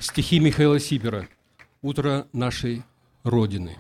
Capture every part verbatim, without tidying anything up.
Стихи Михаила Сипера «Утро нашей Родины».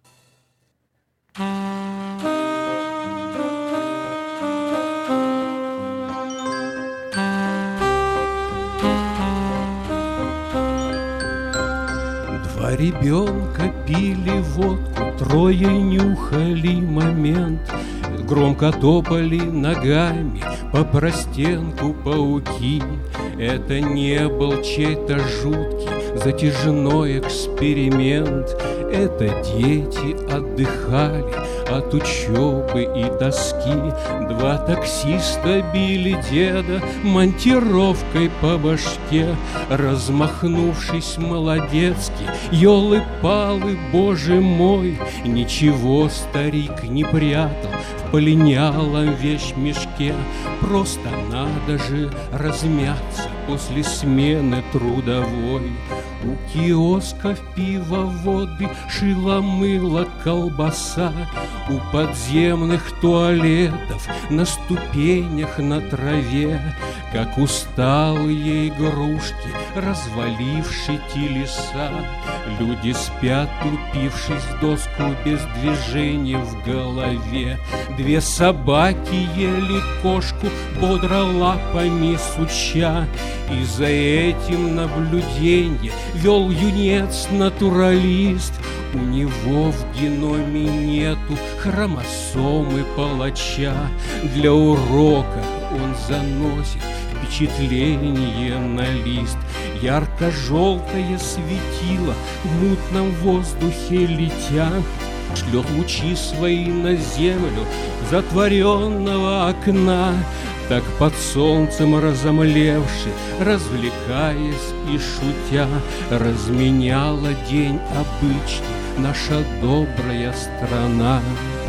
Два ребенка пили водку, трое нюхали момент, громко топали ногами по простенку пауки. Это не был чей-то жуткий затяжной эксперимент. Это дети отдыхали от учебы и тоски. Два таксиста били деда монтировкой по башке. Размахнувшись молодецки, елы-палы, боже мой, ничего старик не прятал в полинялом вещмешке. Просто надо же размяться после смены трудовой. У киосков пивоводы, шило-мыло, колбаса. У подземных туалетов на ступенях на траве, как усталые игрушки, развалившие телеса. Люди спят, упившись в доску, без движения в голове. Две собаки ели кошку, бодро лапами суча. И за этим наблюдение вел юнец-натуралист. У него в геноме нету хромосомы палача. Для урока он заносит впечатление на лист. Ярко-желтое светило в мутном воздухе летя шлет лучи свои на землю затворенного окна. Так под солнцем разомлевши, развлекаясь и шутя, разменяла день обычный наша добрая страна.